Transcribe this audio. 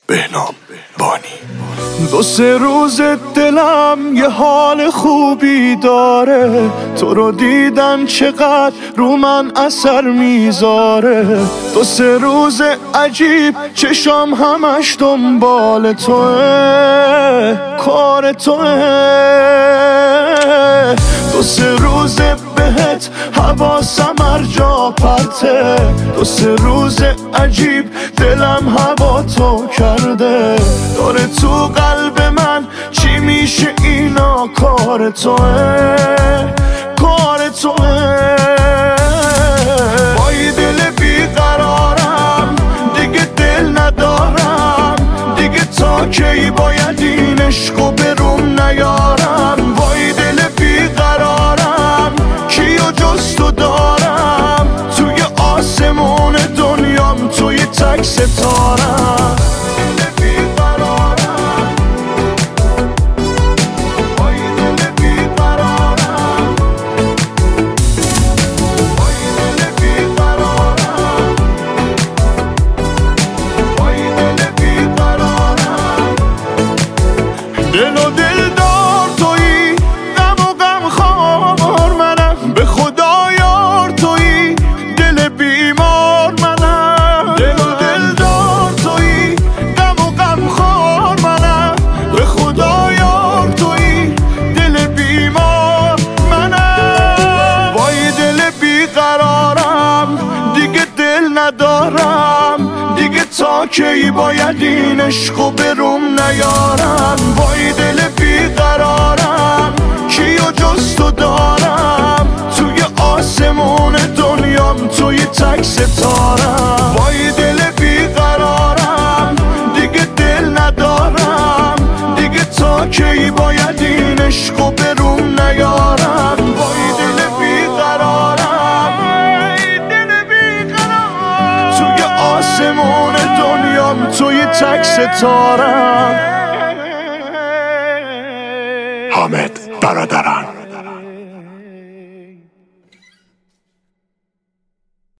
بهنام بانی. دو سه روز دلم یه حال خوبی داره، تو رو دیدن چقدر رو من اثر میذاره. دو سه روز عجیب چشام همش دنبال توه، کار توه. دو سه روز بهت حواسم هر جا پرته، دو سه روز عجیب دلم هوا تو کرده. داره تو قلب من چی میشه اینا، کار توه، کار توه. با یه دل بیقرارم دیگه دل ندارم، دیگه تا کی باید این عشقو بروم نیارم. با یه دل بیقرارم کیو جز تو دارم، توی آسمون دنیام توی تک ستارم. دل و دل دار تویی، غم و غم خوار منم، به خدا یار تویی، دل بیمار منم. دل و دل دار تویی، غم و غم خوار منم، به خدا یار تویی، دل بیمار منم. وای دل بیقرارم دیگه دل ندارم، دیگه تا کی باید این عشقو بروم نیارم. وای دل بیقرارم کیو جز تو دارم، توی آسمون دنیام توی تک ستارم. وای دل بیقرارم دیگه دل ندارم، دیگه تا کی باید این عشقو بروم نیارم. وای دل بیقرارم، دل بیقرارم، توی آسمون دنیام توی تک ستارم. حامد برادران.